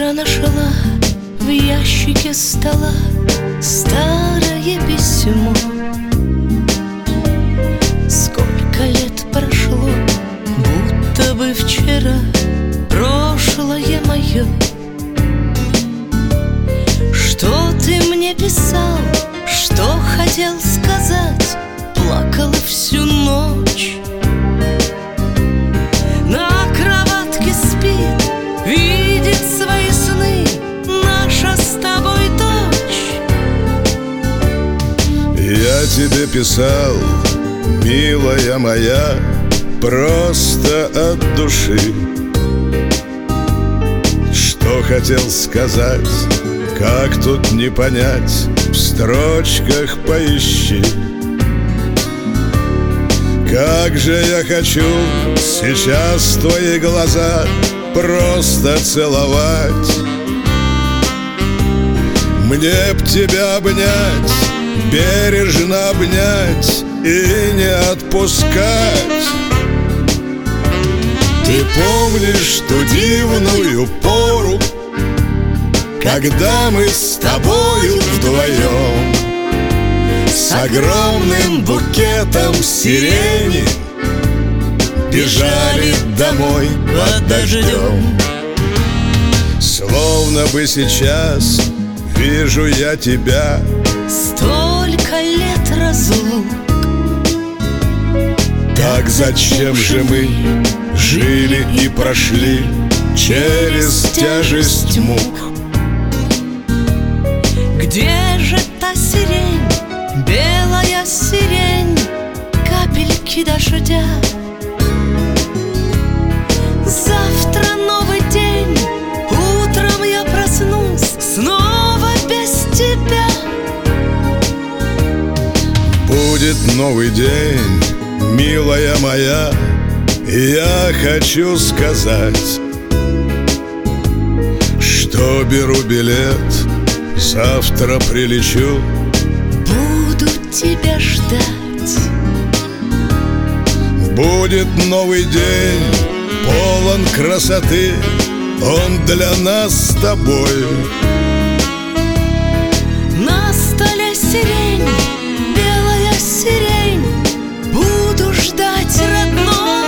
Вчера нашла в ящике стола старое письмо. Сколько лет прошло, будто бы вчера, прошлое мое. Что ты мне писал, что хотел сказать, плакала всю ночь. На кроватке спит, видит свои сны наша с тобой дочь. Я тебе писал, милая моя, просто от души. Что хотел сказать, как тут не понять, в строчках поищи. Как же я хочу сейчас твои глаза просто целовать. Мне б тебя обнять, бережно обнять и не отпускать. Ты помнишь ту дивную пору, когда мы с тобою вдвоем с огромным букетом сирени бежали домой под дождем? Словно бы сейчас вижу я тебя. Столько лет разлук. Так зачем же мы жили и прошли через тяжесть мук? Где же та сирень, белая сирень, капельки дождя? Завтра новый день, утром я проснусь снова без тебя. Будет новый день, милая моя, я хочу сказать, что беру билет, завтра прилечу. Буду тебя ждать. Будет новый день, полон красоты, он для нас с тобой. На столе сирень, белая сирень, буду ждать, родной.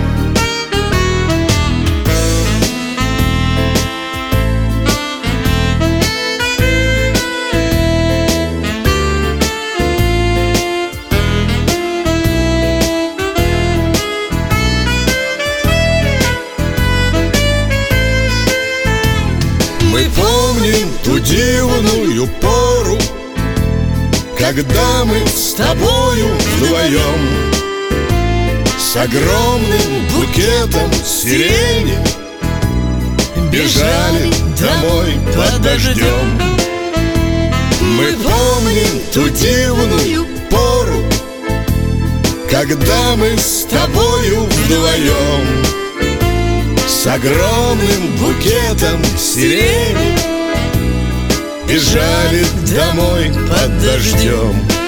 Мы помним ту дивную пору, когда мы с тобою вдвоем с огромным букетом сирени бежали домой под дождем. Мы помним ту дивную пору, когда мы с тобою вдвоем с огромным букетом сирени бежали домой под дождем.